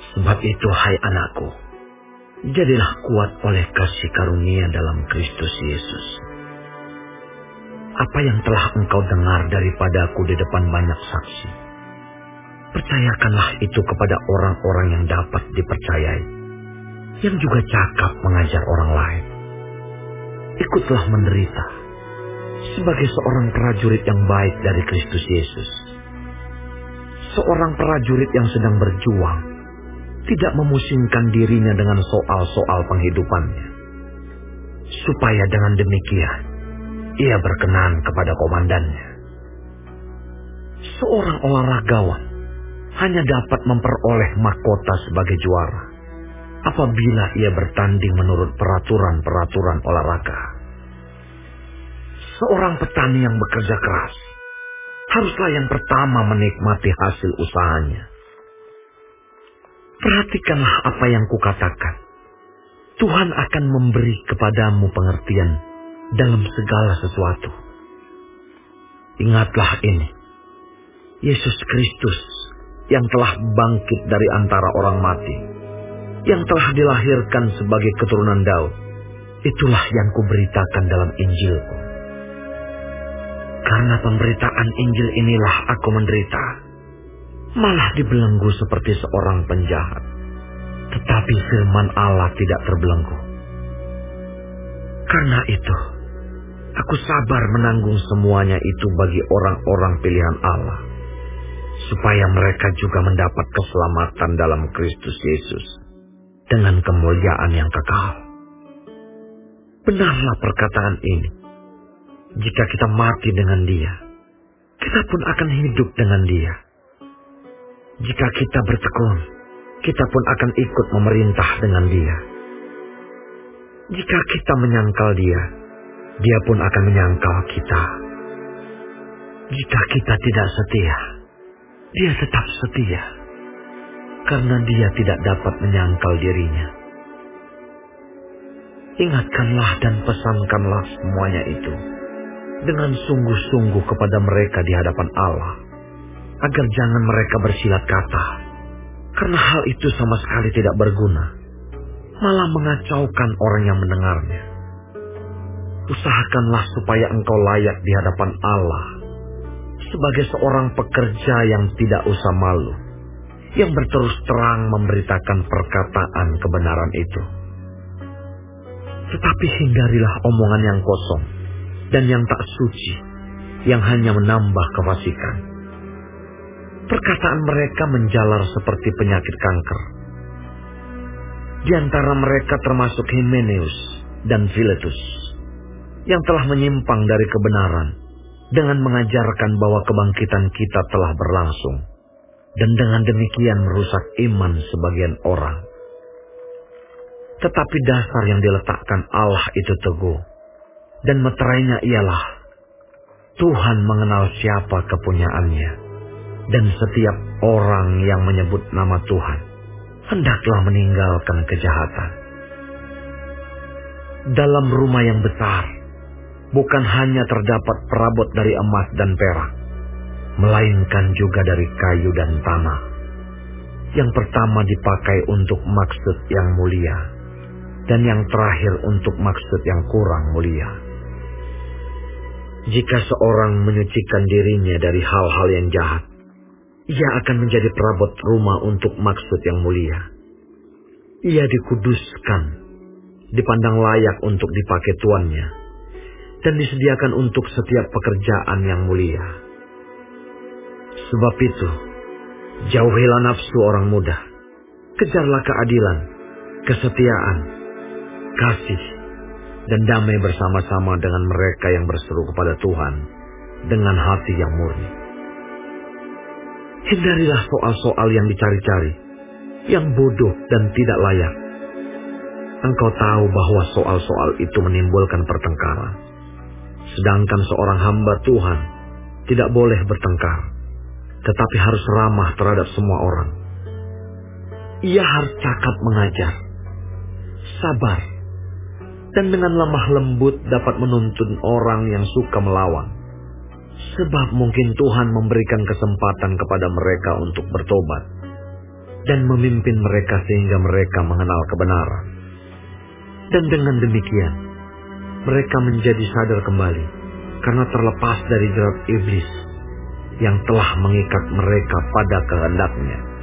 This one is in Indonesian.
Sebab itu, hai anakku, jadilah kuat oleh kasih karunia dalam Kristus Yesus. Apa yang telah engkau dengar daripadaku di depan banyak saksi, percayakanlah itu kepada orang-orang yang dapat dipercayai, yang juga cakap mengajar orang lain. Ikutlah menderita sebagai seorang prajurit yang baik dari Kristus Yesus. Seorang prajurit yang sedang berjuang tidak memusingkan dirinya dengan soal-soal penghidupannya, supaya dengan demikian ia berkenan kepada komandannya. Seorang olahragawan hanya dapat memperoleh mahkota sebagai juara apabila ia bertanding menurut peraturan-peraturan olahraga. Seorang petani yang bekerja keras haruslah yang pertama menikmati hasil usahanya. Perhatikanlah apa yang kukatakan. Tuhan akan memberi kepadamu pengertian dalam segala sesuatu. Ingatlah ini, Yesus Kristus yang telah bangkit dari antara orang mati, yang telah dilahirkan sebagai keturunan Daud, itulah yang kuberitakan dalam Injilku. Karena pemberitaan Injil inilah aku menderita, malah dibelenggu seperti seorang penjahat. Tetapi firman Allah tidak terbelenggu. Karena itu, aku sabar menanggung semuanya itu bagi orang-orang pilihan Allah, supaya mereka juga mendapat keselamatan dalam Kristus Yesus dengan kemuliaan yang kekal. Benarlah perkataan ini. Jika kita mati dengan Dia, kita pun akan hidup dengan Dia. Jika kita bertekun, kita pun akan ikut memerintah dengan Dia. Jika kita menyangkal Dia, Dia pun akan menyangkal kita. Jika kita tidak setia, Dia tetap setia, karena Dia tidak dapat menyangkal dirinya. Ingatkanlah dan pesankanlah semuanya itu dengan sungguh-sungguh kepada mereka di hadapan Allah, agar jangan mereka bersilat kata, karena hal itu sama sekali tidak berguna, malah mengacaukan orang yang mendengarnya. Usahakanlah supaya engkau layak di hadapan Allah sebagai seorang pekerja yang tidak usah malu, yang berterus terang memberitakan perkataan kebenaran itu. Tetapi hindarilah omongan yang kosong dan yang tak suci, yang hanya menambah kefasikan. Perkataan mereka menjalar seperti penyakit kanker. Di antara mereka termasuk Himeneus dan Filetus, yang telah menyimpang dari kebenaran dengan mengajarkan bahwa kebangkitan kita telah berlangsung, dan dengan demikian merusak iman sebagian orang. Tetapi dasar yang diletakkan Allah itu teguh, dan meterainya ialah Tuhan mengenal siapa kepunyaannya, dan setiap orang yang menyebut nama Tuhan hendaklah meninggalkan kejahatan. Dalam rumah yang besar bukan hanya terdapat perabot dari emas dan perak, melainkan juga dari kayu dan tanah. Yang pertama dipakai untuk maksud yang mulia, dan yang terakhir untuk maksud yang kurang mulia. Jika seorang menyucikan dirinya dari hal-hal yang jahat, ia akan menjadi perabot rumah untuk maksud yang mulia. Ia dikuduskan, dipandang layak untuk dipakai tuannya, dan disediakan untuk setiap pekerjaan yang mulia. Sebab itu, jauhilah nafsu orang muda, kejarlah keadilan, kesetiaan, kasih, dan damai bersama-sama dengan mereka yang berseru kepada Tuhan dengan hati yang murni. Hindarilah soal-soal yang dicari-cari, yang bodoh dan tidak layak. Engkau tahu bahwa soal-soal itu menimbulkan pertengkaran. Sedangkan seorang hamba Tuhan tidak boleh bertengkar, tetapi harus ramah terhadap semua orang. Ia harus cakap mengajar, sabar, dan dengan lemah lembut dapat menuntun orang yang suka melawan. Sebab mungkin Tuhan memberikan kesempatan kepada mereka untuk bertobat. dan memimpin mereka sehingga mereka mengenal kebenaran. Dan dengan demikian, mereka menjadi sadar kembali karena terlepas dari jerat iblis yang telah mengikat mereka pada kehendaknya.